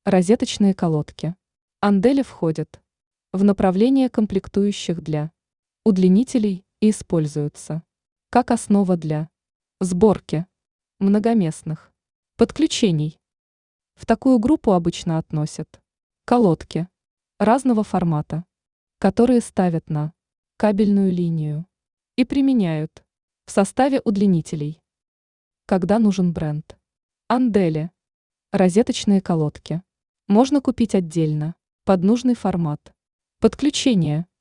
Розеточные колодки. Андели входят в направление комплектующих для удлинителей и используются как основа для сборки многоместных подключений. В такую группу обычно относят колодки разного формата, которые ставят на кабельную линию и применяют в составе удлинителей. Когда нужен бренд? Андели. Розеточные колодки. Можно купить отдельно, под нужный формат. Подключение.